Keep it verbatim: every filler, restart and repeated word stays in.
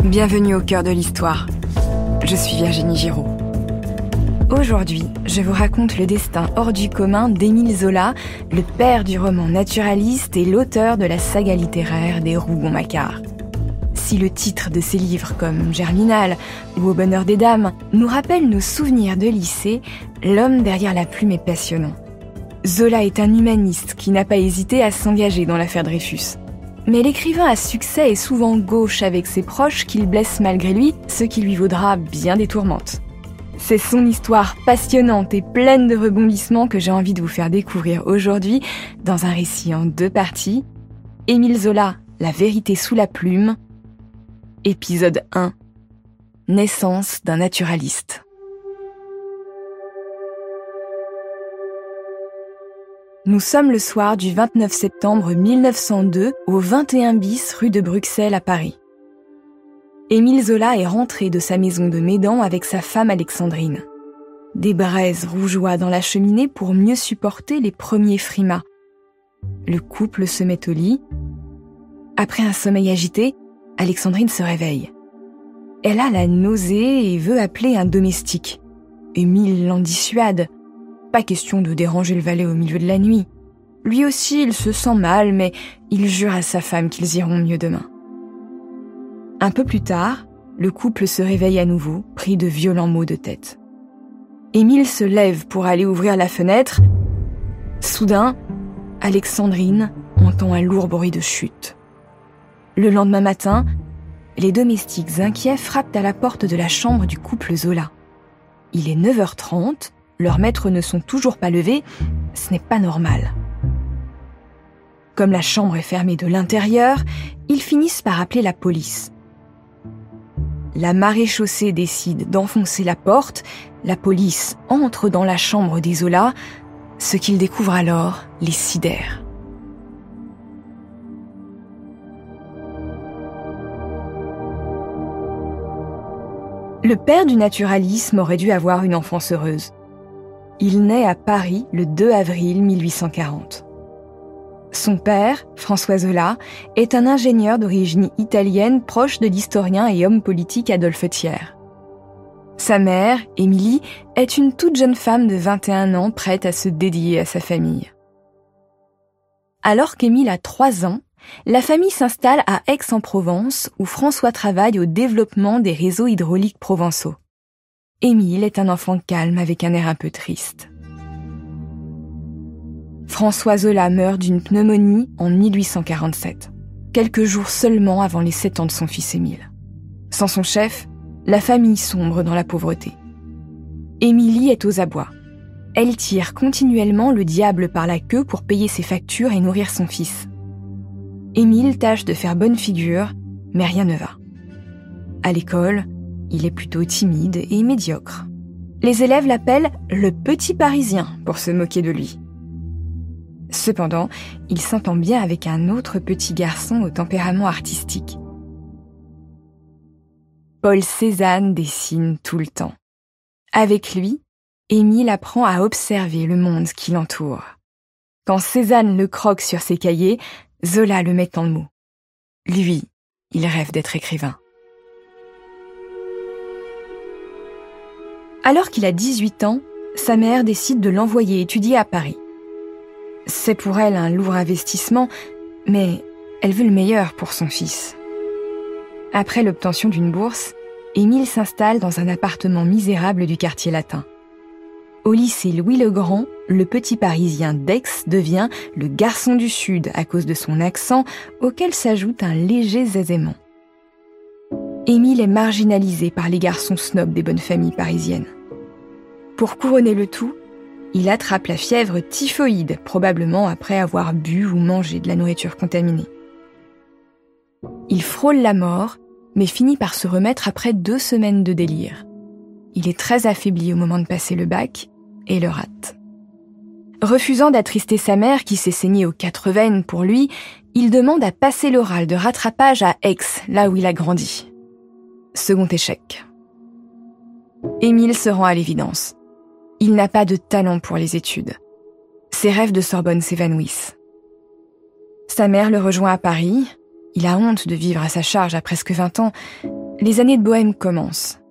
Bienvenue au cœur de l'histoire. Je suis Virginie Giraud. Aujourd'hui, je vous raconte le destin hors du commun d'Émile Zola, le père du roman naturaliste et l'auteur de la saga littéraire des Rougon-Macquart. Si le titre de ses livres comme Germinal ou Au bonheur des dames nous rappelle nos souvenirs de lycée, l'homme derrière la plume est passionnant. Zola est un humaniste qui n'a pas hésité à s'engager dans l'affaire Dreyfus. Mais l'écrivain à succès est souvent gauche avec ses proches qu'il blesse malgré lui, ce qui lui vaudra bien des tourmentes. C'est son histoire passionnante et pleine de rebondissements que j'ai envie de vous faire découvrir aujourd'hui dans un récit en deux parties. Émile Zola, La vérité sous la plume. Épisode un. Naissance d'un naturaliste. Nous sommes le soir du vingt-neuf septembre mille neuf cent deux au vingt et un bis rue de Bruxelles à Paris. Émile Zola est rentré de sa maison de Médan avec sa femme Alexandrine. Des braises rougeoient dans la cheminée pour mieux supporter les premiers frimas. Le couple se met au lit. Après un sommeil agité, Alexandrine se réveille. Elle a la nausée et veut appeler un domestique. Émile l'en dissuade. Pas question de déranger le valet au milieu de la nuit. Lui aussi, il se sent mal, mais il jure à sa femme qu'ils iront mieux demain. Un peu plus tard, le couple se réveille à nouveau, pris de violents maux de tête. Émile se lève pour aller ouvrir la fenêtre. Soudain, Alexandrine entend un lourd bruit de chute. Le lendemain matin, les domestiques inquiets frappent à la porte de la chambre du couple Zola. Il est neuf heures trente, leurs maîtres ne sont toujours pas levés, ce n'est pas normal. Comme la chambre est fermée de l'intérieur, ils finissent par appeler la police. La maréchaussée décide d'enfoncer la porte, la police entre dans la chambre des Zola, ce qu'ils découvrent alors les sidère. Le père du naturalisme aurait dû avoir une enfance heureuse. Il naît à Paris le deux avril mille huit cent quarante. Son père, François Zola, est un ingénieur d'origine italienne proche de l'historien et homme politique Adolphe Thiers. Sa mère, Émilie, est une toute jeune femme de vingt et un ans prête à se dédier à sa famille. Alors qu'Émile a trois ans, la famille s'installe à Aix-en-Provence où François travaille au développement des réseaux hydrauliques provençaux. Émile est un enfant calme avec un air un peu triste. François Zola meurt d'une pneumonie en mille huit cent quarante-sept, quelques jours seulement avant les sept ans de son fils Émile. Sans son chef, la famille sombre dans la pauvreté. Émilie est aux abois. Elle tire continuellement le diable par la queue pour payer ses factures et nourrir son fils. Émile tâche de faire bonne figure, mais rien ne va. À l'école, il est plutôt timide et médiocre. Les élèves l'appellent « le petit Parisien » pour se moquer de lui. Cependant, il s'entend bien avec un autre petit garçon au tempérament artistique. Paul Cézanne dessine tout le temps. Avec lui, Émile apprend à observer le monde qui l'entoure. Quand Cézanne le croque sur ses cahiers, Zola le met en mots. Lui, il rêve d'être écrivain. Alors qu'il a dix-huit ans, sa mère décide de l'envoyer étudier à Paris. C'est pour elle un lourd investissement, mais elle veut le meilleur pour son fils. Après l'obtention d'une bourse, Émile s'installe dans un appartement misérable du quartier latin. Au lycée Louis-le-Grand, le petit Parisien d'Aix devient le garçon du Sud à cause de son accent, auquel s'ajoute un léger zézément. Émile est marginalisé par les garçons snobs des bonnes familles parisiennes. Pour couronner le tout, il attrape la fièvre typhoïde, probablement après avoir bu ou mangé de la nourriture contaminée. Il frôle la mort, mais finit par se remettre après deux semaines de délire. Il est très affaibli au moment de passer le bac et le rate. Refusant d'attrister sa mère qui s'est saignée aux quatre veines pour lui, il demande à passer l'oral de rattrapage à Aix, là où il a grandi. Second échec. Émile se rend à l'évidence. Il n'a pas de talent pour les études. Ses rêves de Sorbonne s'évanouissent. Sa mère le rejoint à Paris. Il a honte de vivre à sa charge à presque vingt ans, Les années de bohème commencent.